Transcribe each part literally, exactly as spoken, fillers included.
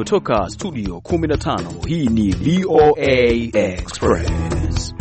kutoka studio kumi na tano, hii ni V O A Express.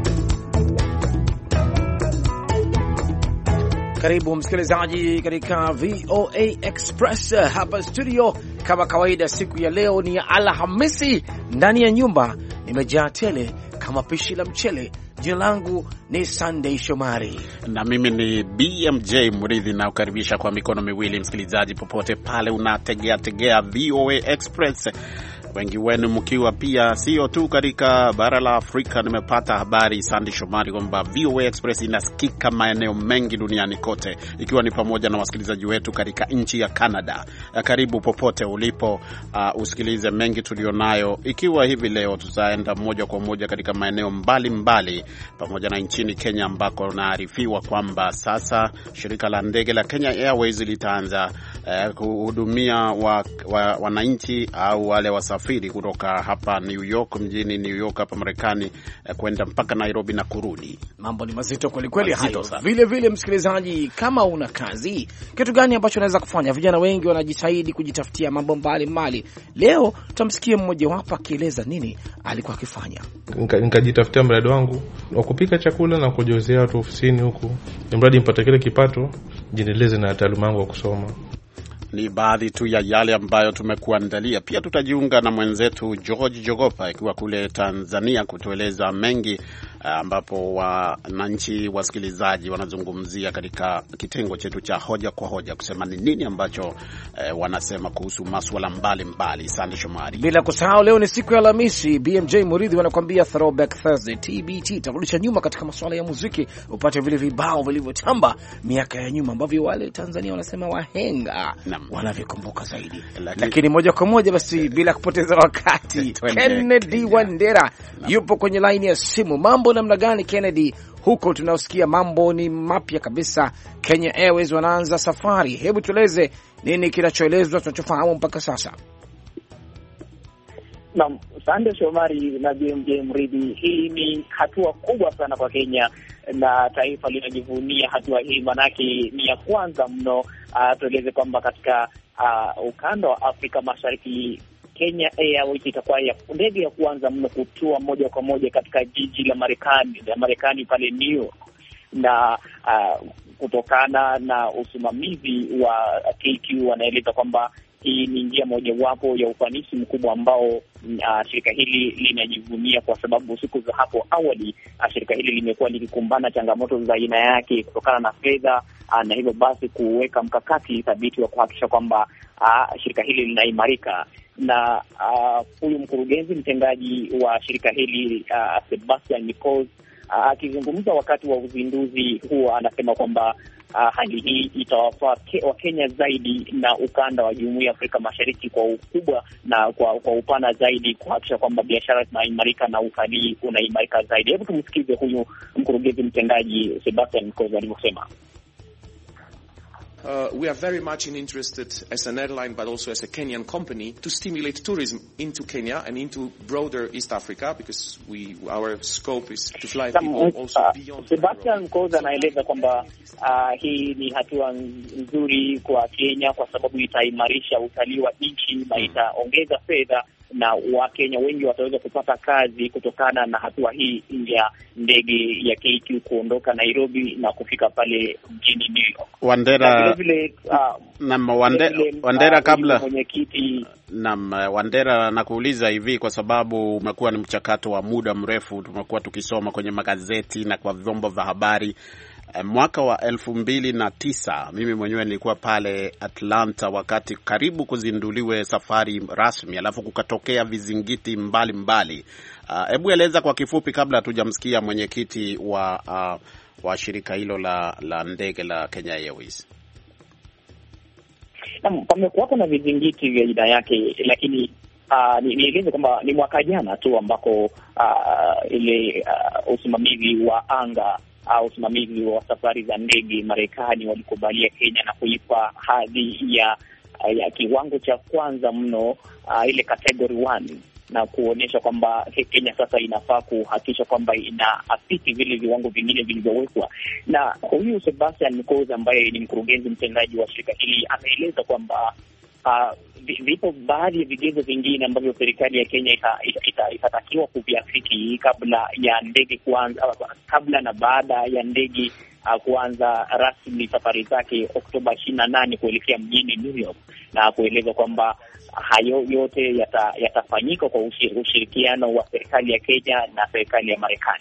Karibu msikilizaji katika V O A Express hapa studio. Kama kawaida, siku ya leo ni ya Alhamisi, ndani ya nyumba nimejaa tele kama pishi la mchele. Jina langu ni Sunday Shomari na mimi ni B M J Muridhi, na ukaribisha kwa mikono miwili msikilizaji popote pale unategea tegea V O A Express. Wengi wenu mkiwa pia sio tu katika bara la Afrika. Nimepata habari Sunday Shomari kwamba V O A Express inasikika maeneo mengi duniani kote, ikiwa ni pamoja na wasikilizaji wetu katika nchi ya Canada. Karibu popote ulipo, uh, usikilize mengi tulionayo, ikiwa hivi leo tutaenda moja kwa moja katika maeneo mbali mbali, pamoja na nchini Kenya ambako naarifiwa kwamba sasa shirika la ndege la Kenya Airways litaanza uh, kuhudumia wa, wa, wananchi au wale wasafiri kutoka hapa New York, mjini New York hapa Marekani, eh, kwenda mpaka Nairobi na kurudi. Mambo ni mazito kweli kweli hayo. Vile vile msikilizaji, kama una kazi, kitu gani ambacho unaweza kufanya? Vijana wengi wanajitahidi kujitafutia mambo mbalimbali. Leo tutamsikia mmoja wapo akieleza nini alikuwa akifanya. Nikajitafutia mradi wangu wa kupika chakula na kujozea watu ofisini huku, mradi mpate kile kipato, jiendeleze na taaluma yangu ya kusoma. Ni baadhi tu ya yale ambayo tumekuandalia. Pia tutajiunga na mwenzetu George Jogopa ikiwa kule Tanzania kutueleza mengi, ambapo wananchi wasikilizaji wanazungumzia katika kitengo chetu cha hoja kwa hoja, kusema ni nini ambacho eh, wanasema kuhusu masuala mbalimbali. Sande Shomari. Bila kusahau leo ni siku ya Alhamisi, B M J Muridhi wanakuambia Throwback Thursday, T B T. Takurudisha nyuma katika masuala ya muziki, upate vile vibao vilivyotamba miaka ya nyuma ambavyo wale Tanzania wanasema wahenga wanavikumbuka zaidi. Lakini, Lakini moja kwa moja basi bila kupoteza wakati Kennedy Wandera yupo kwenye line ya simu. Mambo namna gani Kennedy? Huko tunasikia mambo ni mapya kabisa. Kenya Airways wanaanza safari. Hebu tueleze nini kinachoelezwa, tunachofahamu mpaka sasa. Naam, Sande Shomari na B M J Mridhi, hii ni hatua kubwa sana kwa Kenya na taifa linajivunia hatua hii, manake ni ya kwanza mno. Uh, tueleze kwamba katika uh, ukanda wa Afrika Mashariki, Kenya Airways itakuwa ya ndege ya kwanza mno kutua moja kwa moja katika jiji la Marekani, la Marekani pale New York, na uh, kutokana na usimamizi wa K Q wanaeleza kwamba hii ni njia mojawapo ya ufanisi mkubwa ambao uh, shirika hili linajivunia, kwa sababu siku za hapo awali uh, shirika hili limekuwa likikumbana changamoto za aina yake kutokana na fedha, uh, na hivyo basi kuweka mkakati thabiti wa kuhakikisha kwamba uh, shirika hili linaimarika. Na huyu uh, mkurugenzi mtendaji wa shirika hili uh, Sebastian Nichols akizungumza uh, wakati wa uzinduzi huo, anasema kwamba uh, hali hii itawafaa Wakenya zaidi na ukanda wa Jumuiya ya Afrika Mashariki kwa ukubwa na kwa, kwa upana zaidi, kuhakikisha kwamba biashara inaimarika na utalii unaimarika zaidi. Hebu tumsikize huyu mkurugenzi mtendaji Sebastian Nichols alivyosema. Uh, we are very much interested as an airline, but also as a Kenyan company, to stimulate tourism into Kenya and into broader East Africa, because we our scope is to fly people also beyond. Uh, Sebastian Nkoza anaeleza kwamba uh, hii ni hatua nzuri kwa Kenya kwa sababu itaimarisha utalii wa nchi na itaongeza fedha, na Wakenya wengi wataweza kupata kazi kutokana na hatua hii ya ndege ya K Q kuondoka Nairobi na kufika pale mjini New York. Wandera, vile uh, na Wandera, Wandera kabla mwenyekiti na Wandera nakuuliza hivi, kwa sababu umekuwa ni mchakato wa muda mrefu, tumekuwa tukisoma kwenye magazeti na kwa vyombo vya habari. Mwaka wa elfu mbili na tisa mimi mwenyewe nilikuwa pale Atlanta wakati karibu kuzinduliwe safari rasmi, alafu kukatokea vizingiti mbali mbali. Hebu uh, eleza kwa kifupi kabla hatujamsikia mwenyekiti wa uh, wa shirika hilo la la ndege la Kenya Airways. Naam, pamekuwa na vizingiti vya aina yake, lakini uh, nieleze kwamba ni mwaka jana tu ambako uh, ile uh, usimamizi wa anga au uh, usimamizi wa safari za ndege Marekani walikubalia Kenya na kuipa hadhi ya uh, ya kiwango cha kwanza mno, uh, ile category one, na kuonyesha kwamba Kenya sasa inafaa kuhakikisha kwamba inaafiki vile viwango vingine vilivyowekwa. Na huyu Sebastian Nkoza ambaye ni mkurugenzi mtendaji wa shirika hili ameeleza kwamba uh, vipo baadhi ya vigezo vingine ambavyo serikali ya Kenya itatakiwa ita, ita, ita kuviafiki kabla ya ndege kuanza, kabla na baada ya ndege uh, kuanza rasmi safari zake Oktoba ishirini na nane kuelekea mjini New York, na kueleza kwamba hayo yote yata, yatafanyika kwa ushirikiano wa serikali ya Kenya na serikali ya Marekani.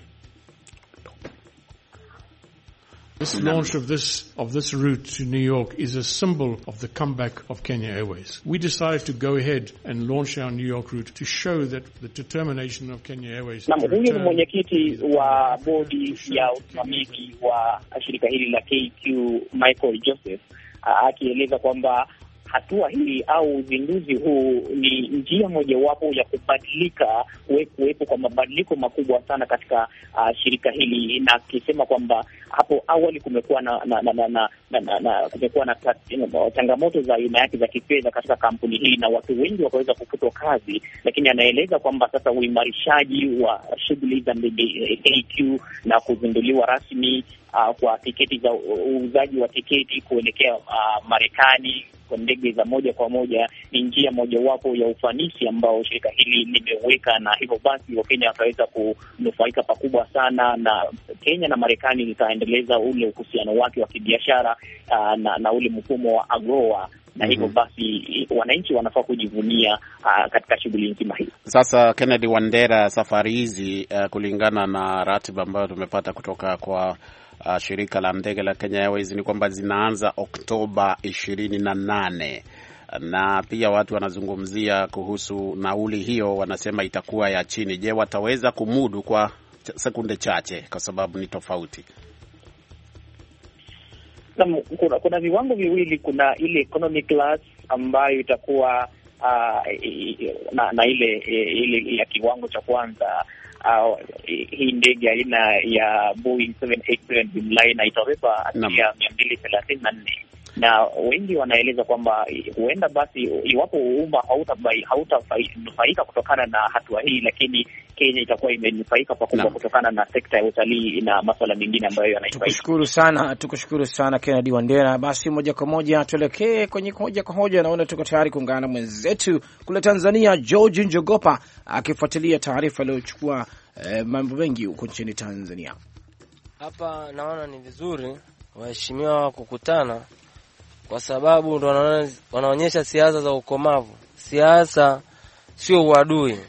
This launch of this of this route to New York is a symbol of the comeback of Kenya Airways. We decided to go ahead and launch our New York route to show that the determination of Kenya Airways. Na huyu ni mwenyekiti wa bodi ya usimamizi wa shirika hili la K Q, Michael Joseph, akieleza kwamba hatua hii au uzinduzi huu ni njia mojawapo ya kubadilika, kuwepo kwa mabadiliko makubwa sana katika uh, shirika hili, na akisema kwamba hapo awali kumekuwa na na na na, na, na, na kumekuwa na changamoto za aina yake za kifedha katika kampuni hii na watu wengi wakaweza kufutwa kazi, lakini anaeleza kwamba sasa uimarishaji wa shughuli za K Q na kuzinduliwa rasmi uh, kwa tiketi za uuzaji wa tiketi kuelekea uh, Marekani kwa ndege za moja kwa moja ni njia mojawapo ya ufanisi ambao shirika hili limeweka, na hivyo basi Wakenya wataweza kunufaika pakubwa sana, na Kenya na Marekani zitaendeleza ule uhusiano wake wa kibiashara uh, na, na ule mfumo wa AGOA, na hivyo basi wananchi wanafaa kujivunia uh, katika shughuli nzima hii. Sasa Kennedy Wandera, safari hizi uh, kulingana na ratiba ambayo tumepata kutoka kwa Uh, shirika la ndege la Kenya Airways ni kwamba zinaanza Oktoba ishirini na nane, na pia watu wanazungumzia kuhusu nauli hiyo, wanasema itakuwa ya chini. Je, wataweza kumudu kwa sekunde chache kwa sababu ni tofauti? Na, kuna, kuna viwango viwili. Kuna ile economy class ambayo itakuwa uh, na, na ile ile ya kiwango cha kwanza. Uh, hii ndege aina ya Boeing seven eighty-seven Dreamliner itabeba abiria mia mbili thelathini na nne, na wengi wanaeleza kwamba huenda basi iwapo umma hautanufaika kutokana na hatua hii, lakini Kenya itakuwa imenufaika pakubwa kutokana na sekta ya utalii na masuala mengine ambayo yanaifaika. Tukushukuru sana, tukushukuru sana Kennedy Wandera. Basi moja kwa moja tuelekee kwenye hoja kwa hoja. Naona tuko tayari kuungana na mwenzetu kule Tanzania, George Njogopa, akifuatilia taarifa iliyochukua eh, mambo mengi huko nchini Tanzania. Hapa naona ni vizuri waheshimiwa kukutana, kwa sababu ndo wanaonyesha siasa za ukomavu. Siasa sio uadui.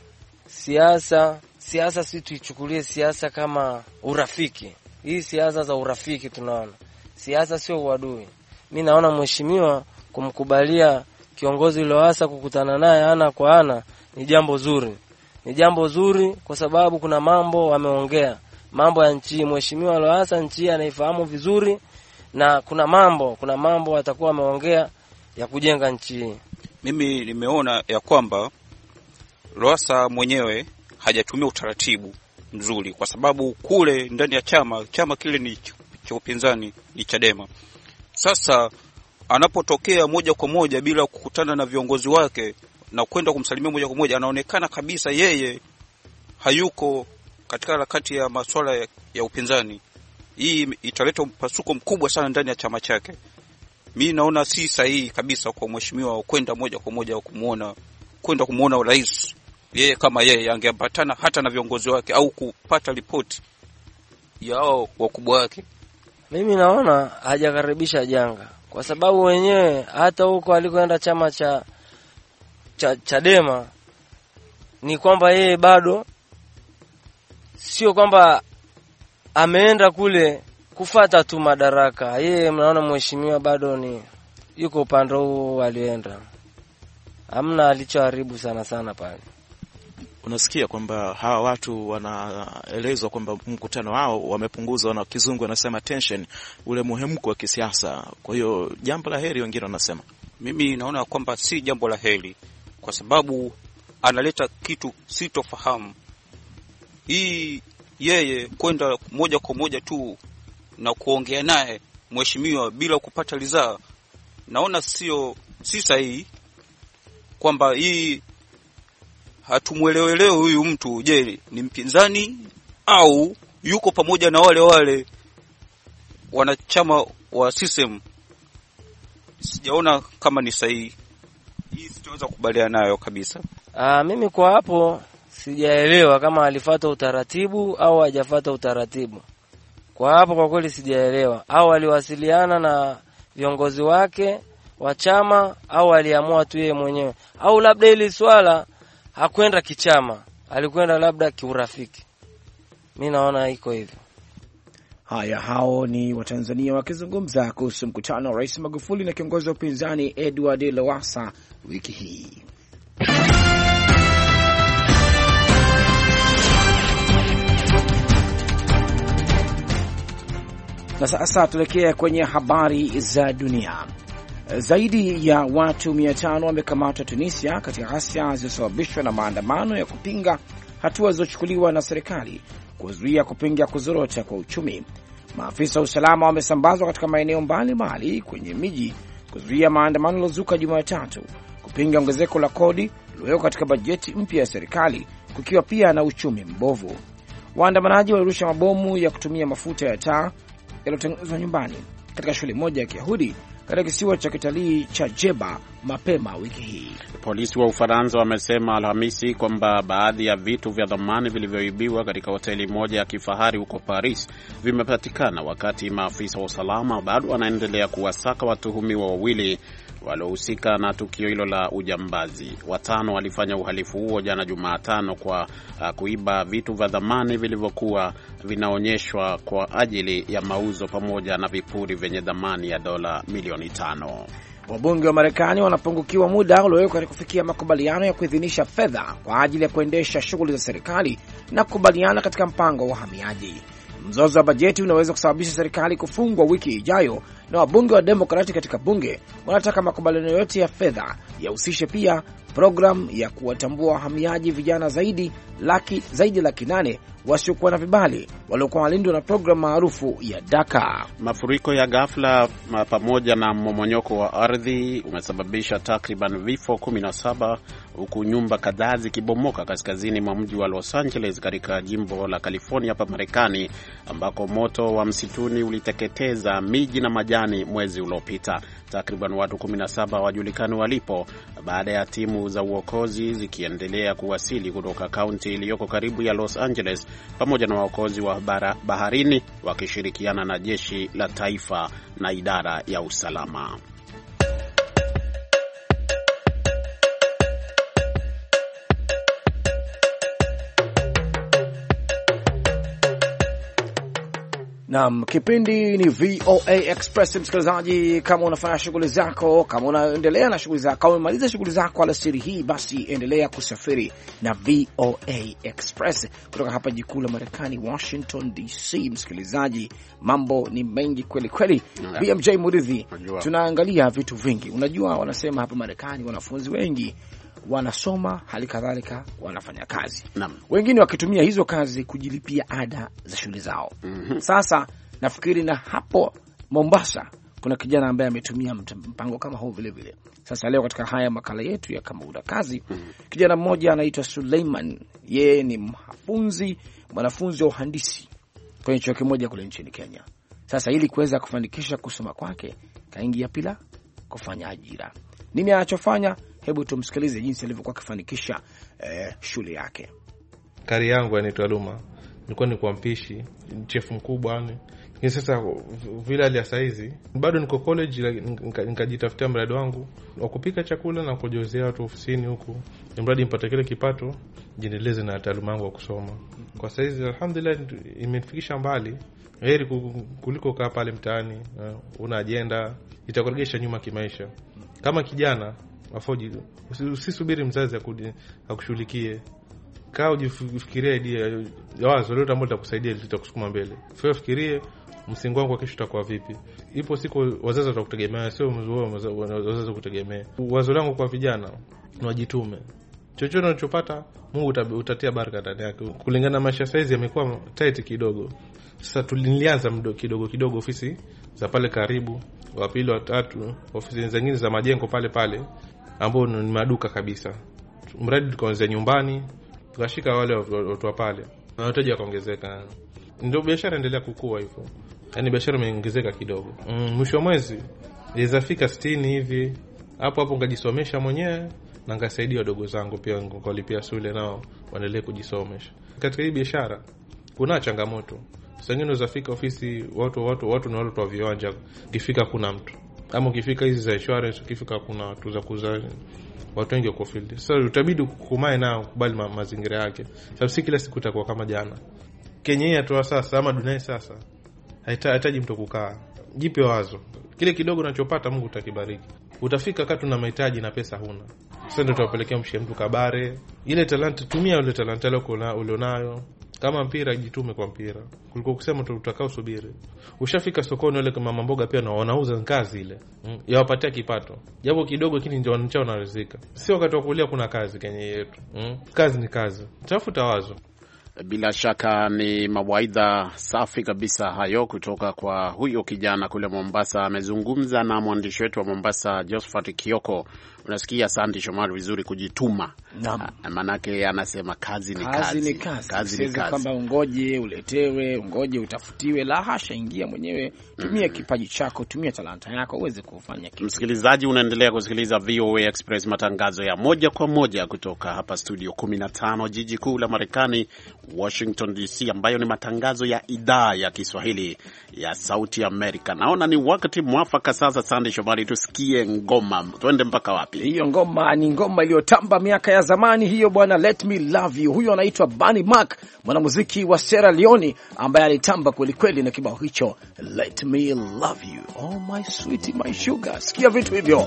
Siasa siasa si tuichukulie siasa kama urafiki. Hii siasa za urafiki tunaona. Siasa sio uadui. Mimi naona mheshimiwa kumkubalia kiongozi Lowassa kukutana naye ana kwa ana ni jambo zuri. Ni jambo zuri kwa sababu kuna mambo wameongea. Mambo ya nchi, mheshimiwa Lowassa nchi anaifahamu vizuri, na kuna mambo, kuna mambo watakuwa wameongea ya kujenga nchi. Mimi nimeona ya kwamba Lowassa mwenyewe hajatumia utaratibu mzuri, kwa sababu kule ndani ya chama, chama kile ni cha upinzani, ni Chadema. Sasa anapotokea moja kwa moja bila kukutana na viongozi wake na kwenda kumsalimia moja kwa moja, anaonekana kabisa yeye hayuko katika harakati ya masuala ya, ya upinzani. Hii italeta mpasuko mkubwa sana ndani ya chama chake. Mimi naona si sahihi kabisa kwa mheshimiwa kwenda moja kwa moja kumuona kwenda kumuona rais. Yeye kama yeye angeambatana hata na viongozi wake au kupata ripoti yao wakubwa wake. Mimi naona hajakaribisha janga, kwa sababu wenyewe hata huko alikoenda chama cha cha Chadema ni kwamba yeye bado sio kwamba ameenda kule kufata tu madaraka. Yeye mnaona mheshimiwa bado ni yuko upande huo alienda. Hamna alichoharibu sana sana pale. Unasikia kwamba hawa watu wanaelezwa kwamba mkutano wao wamepunguzwa, na kizungu wanasema tension, ule muhemko wa kisiasa. Kwa hiyo jambo la heri wengine wanasema. Mimi naona kwamba si jambo la heri, kwa sababu analeta kitu sitofahamu. Hii yeye kwenda moja kwa moja tu na kuongea naye mheshimiwa bila kupata ridhaa, naona sio si sahihi, kwamba hii hatumuelewelewe huyu mtu. Je, ni mpinzani au yuko pamoja na wale wale wanachama wa C S M? Sijaona kama ni sahihi. tunaweza kukubaliana nayo kabisa. Ah, mimi kwa hapo sijaelewa kama alifuata utaratibu au hajafuata utaratibu. Kwa hapo kwa kweli sijaelewa. Au aliwasiliana na viongozi wake wa chama au aliamua tu yeye mwenyewe. Au labda ile swala hakwenda kichama, alikwenda labda kiurafiki. Mimi naona iko hivyo. Haya, hao ni Watanzania wakizungumza kuhusu mkutano wa Rais Magufuli na kiongozi wa upinzani Edward Lowassa wiki hii. Na sasa tulekea kwenye habari za dunia. Zaidi ya watu mia tano wamekamatwa Tunisia katika ghasia zilizosababishwa na maandamano ya kupinga hatua zilizochukuliwa na serikali kuzuia kupinga kuzorota kwa uchumi. Maafisa wa usalama wamesambazwa katika maeneo mbalimbali kwenye miji kuzuia maandamano yaliyozuka Jumatatu kupinga ongezeko la kodi lililowekwa katika bajeti mpya ya serikali, kukiwa pia na uchumi mbovu. Waandamanaji walirusha mabomu ya kutumia mafuta ya taa yaliyotengenezwa nyumbani katika shule moja ya Kiyahudi katika kisiwa cha kitalii cha Jeba mapema wiki hii. Polisi wa Ufaransa wamesema Alhamisi kwamba baadhi ya vitu vya dhamani vilivyoibiwa katika hoteli moja ya kifahari huko Paris vimepatikana, wakati maafisa wa usalama bado wanaendelea kuwasaka watuhumiwa wawili waliohusika na tukio hilo la ujambazi. Watano walifanya uhalifu huo jana Jumatano kwa uh, kuiba vitu vya dhamani vilivyokuwa vinaonyeshwa kwa ajili ya mauzo pamoja na vipuri vyenye dhamani ya dola milioni tano. Wabunge wa Marekani wanapungukiwa muda uliowekwa katika kufikia makubaliano ya kuidhinisha fedha kwa ajili ya kuendesha shughuli za serikali na kukubaliana katika mpango wa uhamiaji. Mzozo wa bajeti unaweza kusababisha serikali kufungwa wiki ijayo, na wabunge wa Demokrati katika bunge wanataka makubaliano yote ya fedha yahusishe pia program ya kuwatambua wahamiaji vijana zaidi laki zaidi laki nane wasiokuwa na vibali waliokuwa walindwa na program maarufu ya DACA. Mafuriko ya ghafla pamoja na mmomonyoko wa ardhi umesababisha takriban vifo kumi na saba huku nyumba kadhaa zikibomoka kaskazini mwa mji wa Los Angeles katika jimbo la California hapa Marekani, ambako moto wa msituni uliteketeza miji na majani mwezi uliopita. Takriban watu kumi na saba hawajulikani walipo baada ya timu za uokozi zikiendelea kuwasili kutoka kaunti iliyoko karibu ya Los Angeles pamoja na waokozi wa baharini wakishirikiana na jeshi la taifa na idara ya usalama. Naam, kipindi ni V O A Express. Msikilizaji, kama unafanya shughuli zako, kama unaendelea na shughuli zako, kama umemaliza shughuli zako alasiri hii, basi endelea kusafiri na V O A Express kutoka hapa jikuu la Marekani, Washington D C. Msikilizaji, mambo ni mengi kweli kweli. B M J Muridhi, tunaangalia vitu vingi. Unajua wanasema hapa Marekani wanafunzi wengi wanasoma, hali kadhalika wanafanya kazi. Naam. Wengine wakitumia hizo kazi kujilipia ada za shule zao. Mm-hmm. Sasa nafikiri na hapo Mombasa kuna kijana ambaye ametumia mpango kama huu vile vile. Sasa leo katika haya makala yetu ya kama una kazi, mm-hmm. kijana mmoja anaitwa Suleiman. Yeye ni mhafunzi, mwanafunzi wa uhandisi kwenye chuo kimoja kule nchini Kenya. Sasa ili kuweza kufanikisha kusoma kwake, kaingia pila kufanya ajira. Nini anachofanya? Hebu tumsikilize jinsi alivyokuwa akifanikisha eh, shule yake. Kari yangu inaitwa Luma. Nilikuwa ni kwa mpishi, chef mkubwa yani. Ni sasa vile hali ya saizi, bado niko college, nikajitafutia mradi wangu wa kupika chakula na kujozea watu ofisini huku. Ni mradi mpate kile kipato, jiendeleze na taaluma yangu ya kusoma. Kwa saizi alhamdulillah imenifikisha mbali. Heri kuliko kaa pale mtaani, una ajenda, itakuregesha nyuma kimaisha. Kama kijana afoji, usisubiri mzazi akushughulikie. Kaa ujifikirie idea ya wazo lolote ambalo litakusaidia litakusukuma mbele. Fikirie msingi wangu kesho utakuwa vipi. Ipo siku wazazi watakutegemea, sio wazazi kutegemea. Wazo langu kwa vijana ni wajitume. Chochote unachopata Mungu utatia baraka ndani yake. Kulingana na maisha saizi yamekuwa tight kidogo. Sasa tulianza mdogo kidogo kidogo, ofisi za pale karibu, wa pili wa tatu, ofisi zingine za majengo pale pale ambao ni maduka kabisa. Mradi tukaanza nyumbani, tukashika wale watu wa pale. Na wateja wakaongezeka. Ndio biashara endelea kukua hivyo. Yaani biashara imeongezeka kidogo. Mm, mwisho wa mwezi ilizafika sitini hivi. Hapo hapo ngajisomesha mwenyewe, na ngasaidia wadogo zangu pia nikalipia shule nao waendelee kujisomesha. Katika hii biashara kuna changamoto. Sasa unazafika ofisi watu watu watu na watu wa viwanja, ukifika kuna mtu. Ama ukifika hizi za insurance, ukifika kuna watu za kuza watu wengi kwa field. Sasa so, utabidi kukumae nao kubali ma, mazingira yake. Sababu si kila siku itakuwa kama jana. Kenya tu sasa ama dunia sasa haihitaji mtu kukaa. Jipe wazo. Kile kidogo unachopata Mungu utakibariki. Utafika kati na mahitaji na pesa huna. Sasa ndio utapelekea mshie mtu kabare. Ile talent tumia ile talent yako ulionayo. Kama mpira jitume kwa mpira. Kuliko kusema tu utakao subiri. Ushafika sokoni wale kama mamboga pia na wanauza kazi ile. Mm. Yawapatia kipato. Japo kidogo lakini ndio wanachao na rizika. Sio wakati wa kulia kuna kazi Kenya yetu. Mm. Kazi ni kazi. Tafuta wazo. Bila shaka ni mawaidha safi kabisa hayo kutoka kwa huyo kijana kule Mombasa. Amezungumza na mwandishi wetu wa Mombasa Josephat Kioko. Unasikia Sandy Shomari vizuri, kujituma. Naam. Manake anasema kazi ni kazi. Kazi ni kazi. Kazi ni kazi. Kwamba ungoje uletewe, ungoje utafutiwe, la hasha, ingia mwenyewe, tumia mm. kipaji chako, tumia talanta yako uweze kufanya kitu. Msikilizaji, unaendelea kusikiliza V O A Express, matangazo ya moja kwa moja kutoka hapa studio kumi na tano jiji kuu la Marekani, Washington D C, ambayo ni matangazo ya idhaa ya Kiswahili ya Sauti Amerika. Naona ni wakati mwafaka sasa, Sandy Shomari, tusikie ngoma. Twende mpaka wapi? Hiyo ngoma ni ngoma iliyotamba miaka ya zamani hiyo bwana, Let Me Love You. Huyo anaitwa Bunny Mac, mwanamuziki wa Sierra Leone ambaye alitamba kweli kweli na kibao hicho Let Me Love You. Oh my sweetie, my sugar. Sikia vitu hivyo.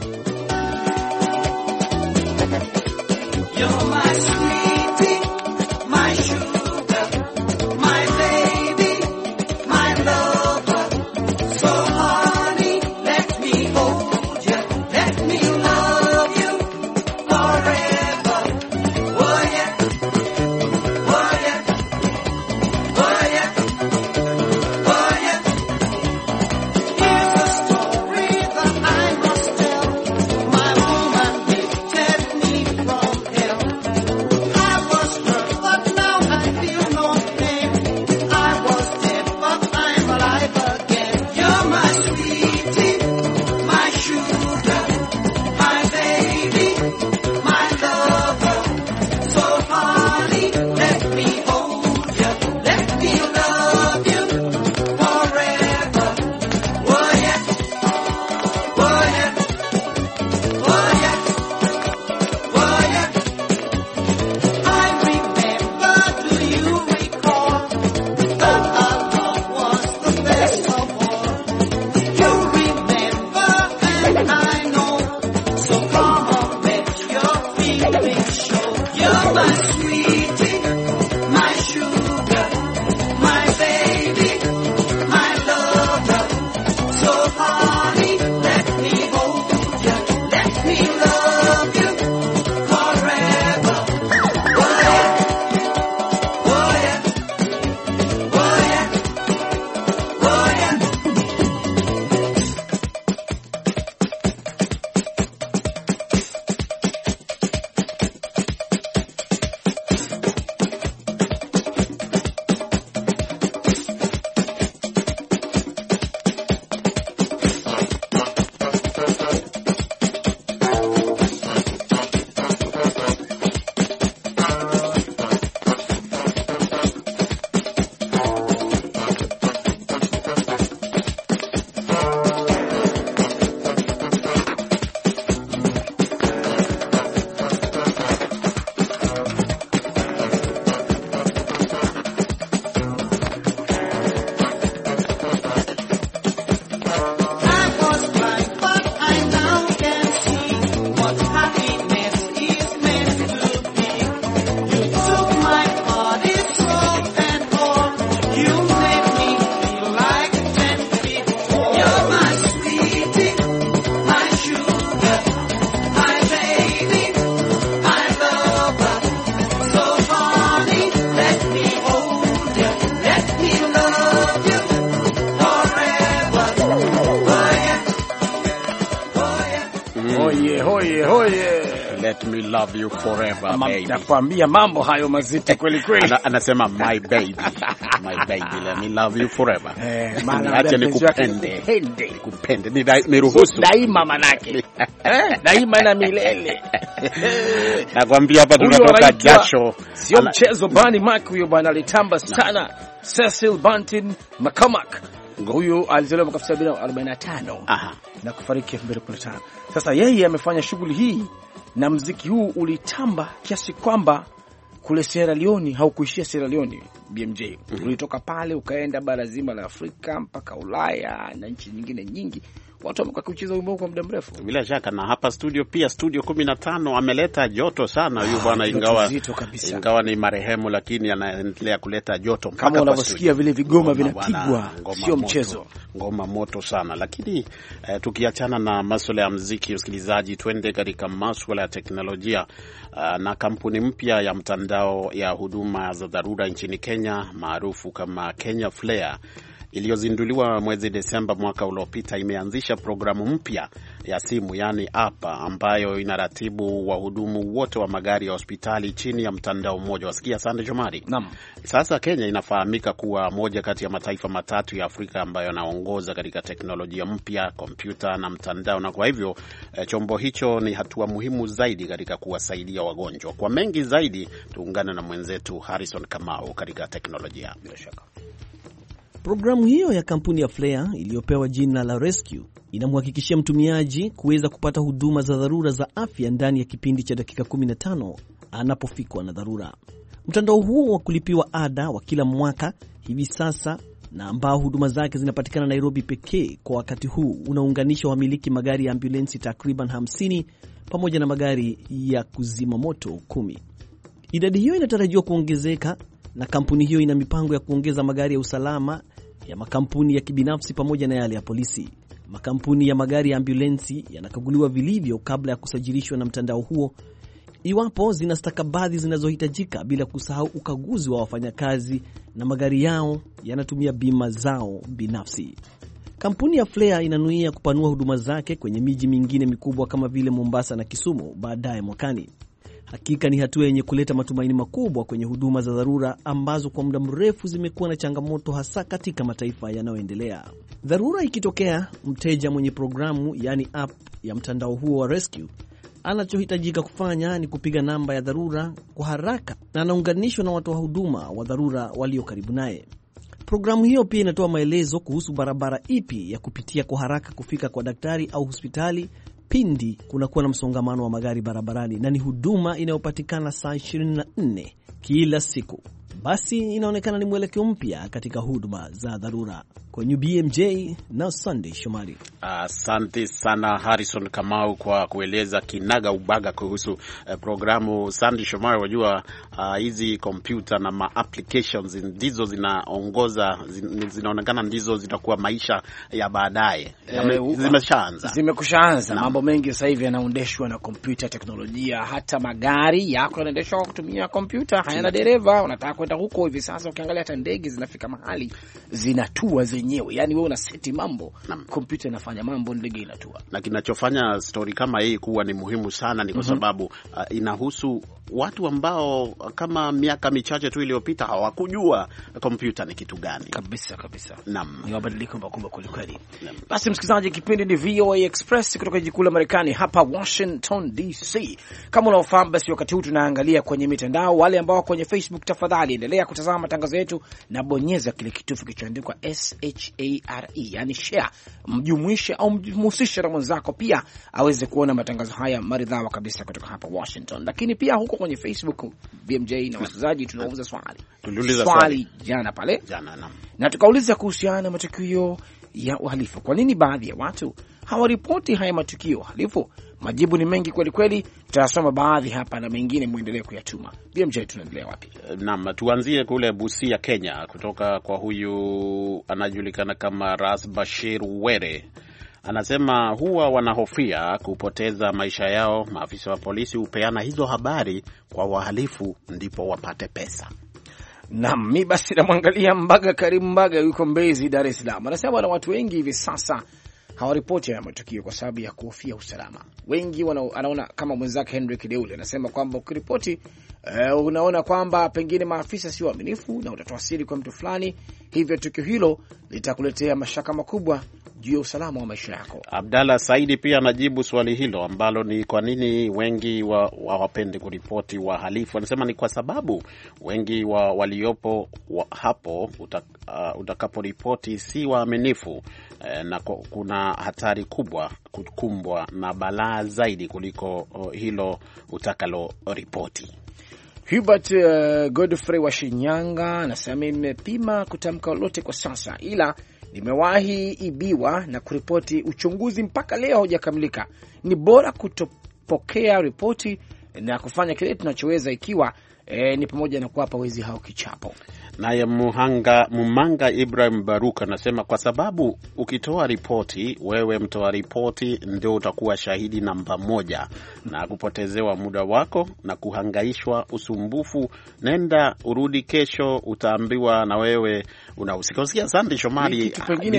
You're my sweetie, my sugar, my baby, my lover. So honey, let me hold you, let me love you forever. Oh yeah, oh yeah, oh yeah, oh yeah. Here's a story that I must tell. My woman lifted me from hell. I was hurt, but now I feel no pain. I was dead, but I'm alive again. You're my sweetie, my sugar, my baby, my lover. So honey, let me hold you, let me love you forever. Oh yeah, oh yeah, oh yeah, oh yeah. I remember, do you recall, that our love was the best of all? You remember and I know, so come on, let your feelings show. You're my sweetie, my sugar, my baby, my lover. So honey, let me hold you, let me love you forever. Oh yeah, oh yeah, oh yeah, oh yeah. I was blind, but I now can see what happiness is meant to be. You took my body, soul and all. You made me feel like ten feet tall. You're my sweetie, my sugar, my baby, my lover. So honey, let me hold you, let me love you forever. Oh yeah, oh yeah. Hoye hoye hoye. Let me love you forever, baby. Nakwambia mambo hayo mazito kweli kweli. Ana, anasema my baby. My baby, let me love you forever. Eh, maana acha nikupende. Nikupende. Niruhusu. Daima manake. Eh, daima na milele. Nakwambia hapa tunatoka jasho. Sio mchezo. Bani Mac huyo bwana alitamba sana. Cecil Bantin McCormack. Huyo alizaliwa mwaka elfu moja mia tisa arobaini na tano. Aha. Na kufariki elfu mbili kumi na tano. Sasa yeye amefanya shughuli hii na muziki huu ulitamba kiasi kwamba kule Sierra Leone haukuishia Sierra Leone B M J. Mm-hmm. Ulitoka pale ukaenda bara zima la Afrika mpaka Ulaya na nchi nyingine nyingi. Watu wamekuwa kucheza wimbo kwa muda mrefu. Bila shaka na hapa studio pia studio kumi na tano ameleta joto sana huyu bwana, ingawa ingawa ni marehemu, lakini anaendelea kuleta joto mpaka kama unavyosikia vile vigoma vinapigwa, sio mchezo. Ngoma moto sana. Lakini eh, tukiachana na masuala ya muziki, usikilizaji, twende katika masuala ya teknolojia. Uh, na kampuni mpya ya mtandao ya huduma za dharura nchini Kenya maarufu kama Kenya Flare iliyozinduliwa mwezi Desemba mwaka uliopita imeanzisha programu mpya ya simu, yani app, ambayo inaratibu wahudumu wote wa magari ya hospitali chini ya mtandao mmoja. Wasikia Sande Shomari? Naam. Sasa Kenya inafahamika kuwa moja kati ya mataifa matatu ya Afrika ambayo yanaongoza katika teknolojia mpya, kompyuta na mtandao, na kwa hivyo eh, chombo hicho ni hatua muhimu zaidi katika kuwasaidia wagonjwa. Kwa mengi zaidi tuungane na mwenzetu Harrison Kamau katika teknolojia. Bila shaka programu hiyo ya kampuni ya Flare iliyopewa jina la Rescue inamhakikishia mtumiaji kuweza kupata huduma za dharura za afya ndani ya kipindi cha dakika kumi na tano anapofikwa na dharura. Mtandao huo wa kulipiwa ada wa kila mwaka hivi sasa, na ambao huduma zake zinapatikana Nairobi pekee kwa wakati huu, unaunganisha wamiliki magari ya ambulensi takriban hamsini pamoja na magari ya kuzima moto kumi. Idadi hiyo inatarajiwa kuongezeka, na kampuni hiyo ina mipango ya kuongeza magari ya usalama ya makampuni ya kibinafsi pamoja na yale ya polisi. Makampuni ya magari ya ambulensi yanakaguliwa vilivyo kabla ya kusajilishwa na mtandao huo, iwapo zina stakabadhi zinazohitajika, bila kusahau ukaguzi wa wafanyakazi na magari yao yanatumia bima zao binafsi. Kampuni ya Flare inanuia kupanua huduma zake kwenye miji mingine mikubwa kama vile Mombasa na Kisumu baadaye mwakani. Hakika ni hatua yenye kuleta matumaini makubwa kwenye huduma za dharura ambazo kwa muda mrefu zimekuwa na changamoto, hasa katika mataifa yanayoendelea. Dharura ikitokea, mteja mwenye programu, yani app ya mtandao huo wa Rescue, anachohitajika kufanya ni kupiga namba ya dharura kwa haraka na anaunganishwa na watu wa huduma wa dharura walio karibu naye. Programu hiyo pia inatoa maelezo kuhusu barabara ipi ya kupitia kwa haraka kufika kwa daktari au hospitali pindi kunakuwa na msongamano wa magari barabarani, na ni huduma inayopatikana saa ishirini na nne kila siku. Basi inaonekana ni mwelekeo mpya katika huduma za dharura. Kwenye B M J na Sunday Shomari. Asante uh, sana Harrison Kamau kwa kueleza kinaga ubaga kuhusu uh, programu. Sunday Shomari, wajua hizi uh, computer na ma applications ndizo zinaongoza, zin, zinaonekana ndizo zitakuwa maisha ya baadaye. E, zimeshaanza. Zimekushaanza. Mambo mengi sasa hivi yanaendeshwa na computer teknolojia. Hata magari yako yanaendeshwa kwa kutumia computer, hayana dereva. Unataka kwenda huko hivi sasa, ukiangalia hata ndege zinafika mahali zinatua zenyewe. Yani wewe una seti mambo, kompyuta inafanya mambo, ndege inatua. Na kinachofanya story kama hii kuwa ni muhimu sana ni kwa sababu uh, inahusu watu ambao kama miaka michache tu iliyopita hawakujua kompyuta ni kitu gani. Kabisa kabisa. Naam. Ni mabadiliko makubwa kweli. Basi msikilizaji, kipindi ni V O A Express kutoka jiji kuu la Marekani hapa Washington D C. Kama unaofahamu, basi wakati huu tunaangalia kwenye mitandao. Wale ambao kwenye Facebook, tafadhali endelea kutazama matangazo yetu na bonyeza kile kitufe kilichoandikwa S H A R E, yani share, mjumuishe au mhusishe na mwenzako pia aweze kuona matangazo haya maridhawa kabisa kutoka hapa Washington. Lakini pia huko kwenye Facebook B M J na wasikilizaji, tunauliza swali. Tuliuliza swali, swali jana pale. Jana na. Na tukauliza kuhusiana na matukio ya uhalifu. Kwa nini baadhi ya watu hawaripoti haya matukio uhalifu? Majibu ni mengi kweli kweli. Tutasoma baadhi hapa na mengine muendelee kuyatuma. B M J, tunaendelea wapi? Naam, tuanzie kule Busia, Kenya, kutoka kwa huyu anajulikana kama Ras Bashir Were. Anasema huwa wanahofia kupoteza maisha yao. Maafisa wa polisi hupeana hizo habari kwa wahalifu ndipo wapate pesa. Naam, mimi basi namwangalia Mbaga Karim Mbaga yuko Mbezi, Dar es Salaam. Anasema wana watu wengi hivi sasa hawaripoti haya matukio kwa sababu ya kuhofia usalama. Wengi wanaona kama mwenzake Henry Kideule anasema kwamba ukiripoti uh, unaona kwamba pengine maafisa sio waaminifu na utatoa siri kwa mtu fulani, hivyo tukio hilo litakuletea mashaka makubwa juu ya usalama wa maisha yako. Abdalla Saidi pia anajibu swali hilo ambalo ni kwa nini wengi wa hawapendi kuripoti wahalifu. Anasema ni kwa sababu wengi wa waliopo wa hapo utak, uh, utakaporipoti si waaminifu, eh, na kuna hatari kubwa kukumbwa na balaa zaidi kuliko uh, hilo utakalo ripoti. Hubert uh, Godfrey wa Shinyanga anasema nimepima kutamka lolote kwa sasa, ila nimewahi ibiwa na kuripoti. Uchunguzi mpaka leo haujakamilika. Ni bora kutopokea ripoti na kufanya kile tunachoweza, ikiwa e, ni pamoja na kuwapa wezi hao kichapo. Naye Muhanga Mumanga Ibrahim Baruka anasema kwa sababu ukitoa ripoti, wewe mtoa ripoti ndio utakuwa shahidi namba moja, na kupotezewa muda wako na kuhangaishwa usumbufu, nenda urudi kesho utaambiwa na wewe unahusika. Usikia Sandy Shomari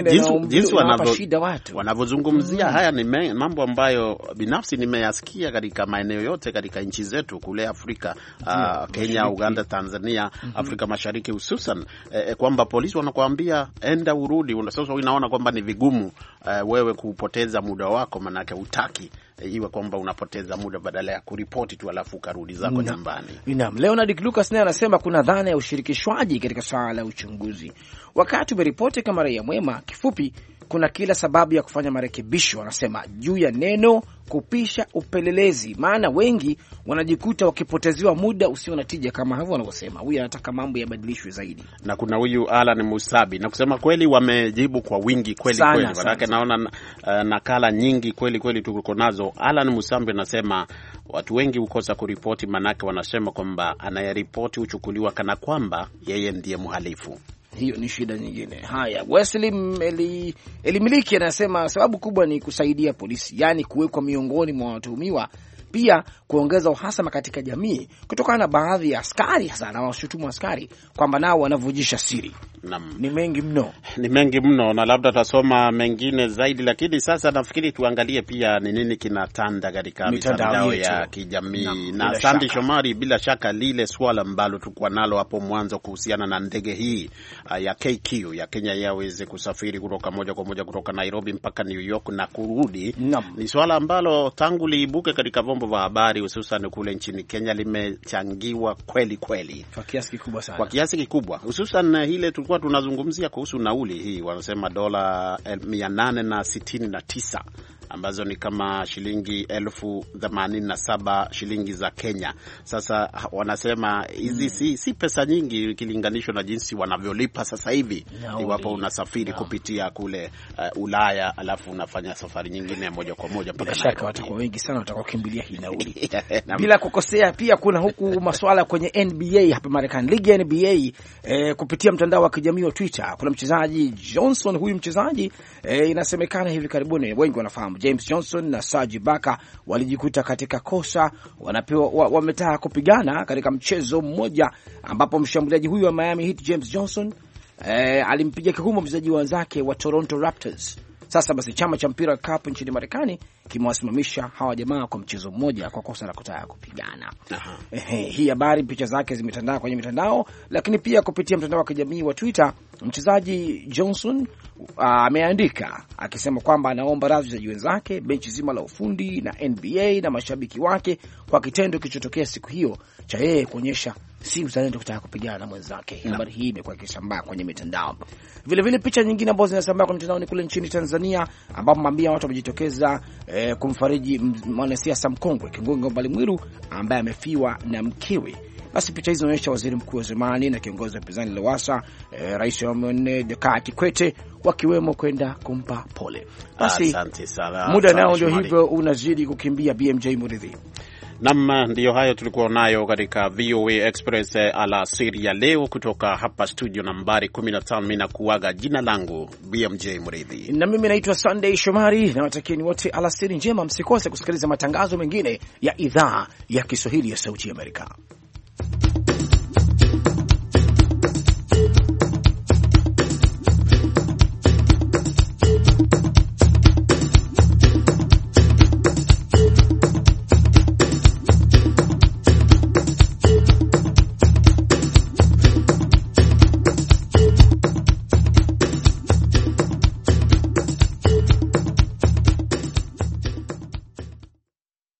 jinsi wanavyozungumzia haya ni me, mambo ambayo binafsi nimeyasikia katika maeneo yote katika nchi zetu kule Afrika, uh, Kenya, Uganda, Tanzania, mm-hmm. Afrika Mashariki hususan, eh, kwamba polisi wanakuambia enda urudi. Sasa unaona kwamba ni vigumu eh, wewe kupoteza muda wako, manake utaki eh, iwe kwamba unapoteza muda badala ya kuripoti tu alafu karudi zako nyumbani. Naam, Leonard Lucas naye anasema kuna dhana ya ushirikishwaji katika swala la uchunguzi. Wakati umeripoti kama raia mwema, kifupi kuna kila sababu ya kufanya marekebisho, anasema juu ya neno kupisha upelelezi, maana wengi wanajikuta wakipoteziwa muda usio na tija kama hivyo wanavyosema. Huyu anataka mambo yabadilishwe zaidi. Na kuna huyu Alan Musabi, na kusema kweli wamejibu kwa wingi kweli sana, kweli manake naona uh, nakala nyingi kweli kweli tuko nazo. Alan Musabi anasema watu wengi hukosa kuripoti, manake wanasema kwamba anayeripoti uchukuliwa kana kwamba yeye ndiye mhalifu. Hiyo ni shida nyingine. Haya, Wesley eli, Elimiliki anasema sababu kubwa ni kusaidia polisi, yani kuwekwa miongoni mwa watuhumiwa, pia kuongeza uhasama katika jamii kutokana na baadhi ya askari hasa na washutumu askari kwamba nao wanavujisha siri. Naam. Ni mengi mno. Ni mengi mno na labda tutasoma mengine zaidi, lakini sasa nafikiri tuangalie pia ni nini kinatanda katika mitandao ya kijamii. Na Sandy Shomari, bila shaka lile swala ambalo tulikuwa nalo hapo mwanzo kuhusiana na ndege hii uh, ya K Q ya Kenya Airways kusafiri kutoka moja kwa moja kutoka Nairobi mpaka New York na kurudi, ni swala ambalo tangu liibuke katika vyombo vya habari hususan kule nchini Kenya limechangiwa kweli kweli kwa kiasi kikubwa sana. Kwa kiasi kikubwa hususan ile tulikuwa tunazungumzia kuhusu nauli hii, wanasema dola mia nane na sitini na tisa ambazo ni kama shilingi elfu themanini na saba shilingi za Kenya. Sasa wanasema hizi mm. si, si pesa nyingi ikilinganishwa na jinsi wanavyolipa sasa hivi iwapo unasafiri no. kupitia kule uh, Ulaya alafu unafanya safari nyingine moja kwa moja mpaka shaka watakuwa wengi sana watakokimbilia hii nauli. Bila kukosea, pia kuna huku masuala kwenye N B A hapa Marekani, ligi ya N B A eh, kupitia mtandao wa kijamii wa Twitter. Kuna mchezaji Johnson, huyu mchezaji eh, inasemekana hivi karibuni wengi wanafahamu James Johnson na Serge Ibaka walijikuta katika kosa, wanapewa wametaka kupigana katika mchezo mmoja ambapo mshambuliaji huyu wa Miami Heat James Johnson eh, alimpiga kihumo mchezaji wenzake wa Toronto Raptors. Sasa basi chama cha mpira wa kikapu nchini Marekani kimewasimamisha hawa jamaa kwa mchezo mmoja kwa kosa la kutaka kupigana. Eh, hii habari picha zake zimetandaa kwenye mitandao, lakini pia kupitia mtandao wa kijamii wa Twitter mchezaji Johnson ameandika uh, akisema kwamba anaomba radhi za wenzake, benchi zima la ufundi na N B A na mashabiki wake kwa kitendo kilichotokea siku hiyo cha yeye kuonyesha si uzalendo kutaka kupigana na mwenzake. Habari hii imekuwa ikisambaa kwenye mitandao. Vile vile picha nyingine ambazo zinasambaa kwenye mitandao ni kule nchini Tanzania ambapo mamia watu wamejitokeza eh, kumfariji mwanasiasa mkongwe Kingunge Mbalimwiru ambaye amefiwa na mkewe. Basi picha hizo zinaonyesha waziri mkuu wa zamani na kiongozi wa upinzani Lowassa, eh, rais wa Mwene Jakaya Kikwete wakiwemo kwenda kumpa pole. Basi muda nao ndio hivyo unazidi kukimbia. B M J Muridhi. Nam, ndiyo hayo tulikuwa nayo katika V O A Express alasiri ya leo kutoka hapa studio nambari kumi na tano. Mimi nakuaga, jina langu B M J Muridhi. Na mimi naitwa Sunday Shomari, na watakieni wote alasiri njema. Msikose kusikiliza matangazo mengine ya idhaa ya Kiswahili ya Sauti ya Amerika.